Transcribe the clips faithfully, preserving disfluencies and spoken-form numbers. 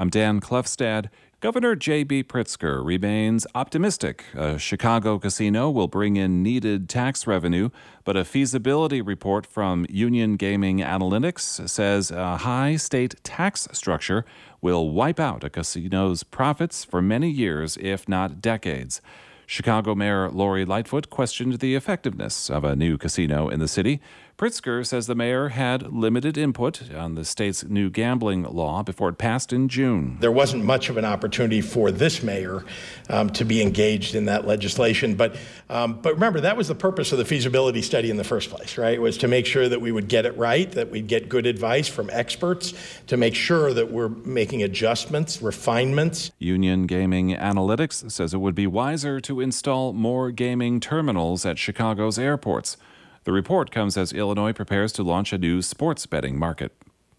I'm Dan Klefstad. Governor J B. Pritzker remains optimistic. A Chicago casino will bring in needed tax revenue, but a feasibility report from Union Gaming Analytics says a high state tax structure will wipe out a casino's profits for many years, if not decades. Chicago Mayor Lori Lightfoot questioned the effectiveness of a new casino in the city. Pritzker says the mayor had limited input on the state's new gambling law before it passed in June. There wasn't much of an opportunity for this mayor um, to be engaged in that legislation. But um, but remember, that was the purpose of the feasibility study in the first place, right? It was to make sure that we would get it right, that we'd get good advice from experts, to make sure that we're making adjustments, refinements. Union Gaming Analytics says it would be wiser to install more gaming terminals at Chicago's airports. The report comes as Illinois prepares to launch a new sports betting market.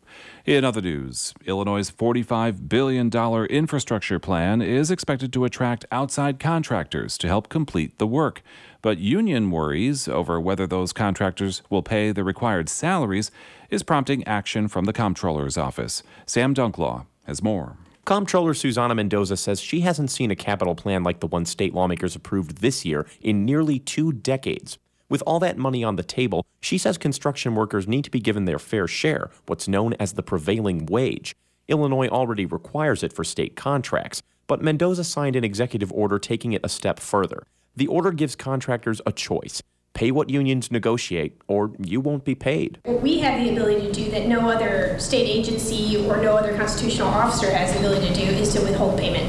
In other news, Illinois' forty-five billion dollars infrastructure plan is expected to attract outside contractors to help complete the work. But union worries over whether those contractors will pay the required salaries is prompting action from the Comptroller's office. Sam Dunklaw has more. Comptroller Susana Mendoza says she hasn't seen a capital plan like the one state lawmakers approved this year in nearly two decades. With all that money on the table, she says construction workers need to be given their fair share, what's known as the prevailing wage. Illinois already requires it for state contracts, but Mendoza signed an executive order taking it a step further. The order gives contractors a choice. Pay what unions negotiate, or you won't be paid. What we have the ability to do that no other state agency or no other constitutional officer has the ability to do is to withhold payment.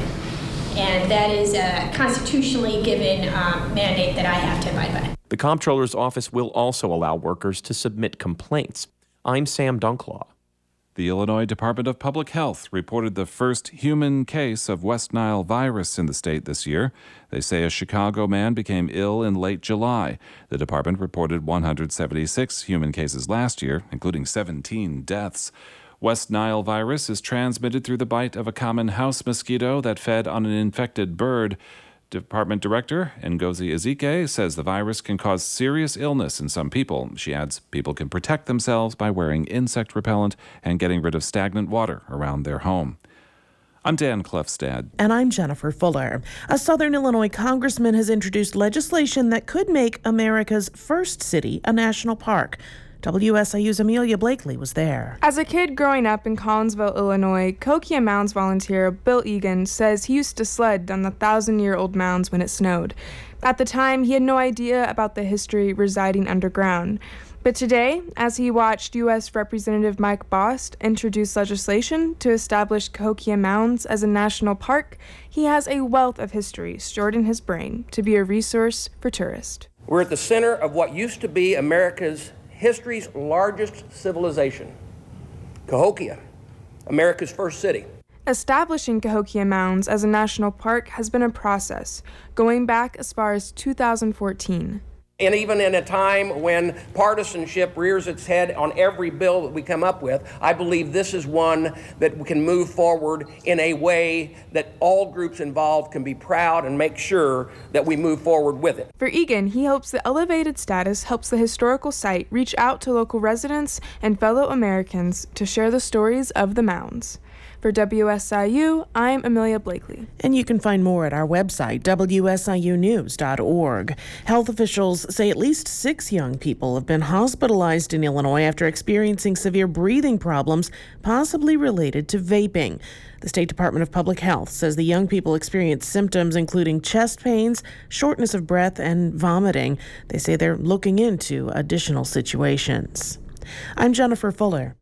And that is a constitutionally given um, mandate that I have to abide by. The Comptroller's office will also allow workers to submit complaints. I'm Sam Dunklaw. The Illinois Department of Public Health reported the first human case of West Nile virus in the state this year. They say a Chicago man became ill in late July. The department reported one hundred seventy-six human cases last year, including seventeen deaths. West Nile virus is transmitted through the bite of a common house mosquito that fed on an infected bird. Department Director Ngozi Ezike says the virus can cause serious illness in some people. She adds people can protect themselves by wearing insect repellent and getting rid of stagnant water around their home. I'm Dan Klefstad. And I'm Jennifer Fuller. A Southern Illinois congressman has introduced legislation that could make America's first city a national park. W S I U's Amelia Blakely was there. As a kid growing up in Collinsville, Illinois, Cahokia Mounds volunteer Bill Egan says he used to sled on the thousand-year-old mounds when it snowed. At the time, he had no idea about the history residing underground. But today, as he watched U S Representative Mike Bost introduce legislation to establish Cahokia Mounds as a national park, he has a wealth of history stored in his brain to be a resource for tourists. We're at the center of what used to be America's history's largest civilization, Cahokia, America's first city. Establishing Cahokia Mounds as a national park has been a process, going back as far as two thousand fourteen. And even in a time when partisanship rears its head on every bill that we come up with, I believe this is one that we can move forward in a way that all groups involved can be proud and make sure that we move forward with it. For Egan, he hopes the elevated status helps the historical site reach out to local residents and fellow Americans to share the stories of the mounds. For W S I U, I'm Amelia Blakely. And you can find more at our website, W S I U news dot org. Health officials say at least six young people have been hospitalized in Illinois after experiencing severe breathing problems, possibly related to vaping. The State Department of Public Health says the young people experienced symptoms including chest pains, shortness of breath, and vomiting. They say they're looking into additional situations. I'm Jennifer Fuller.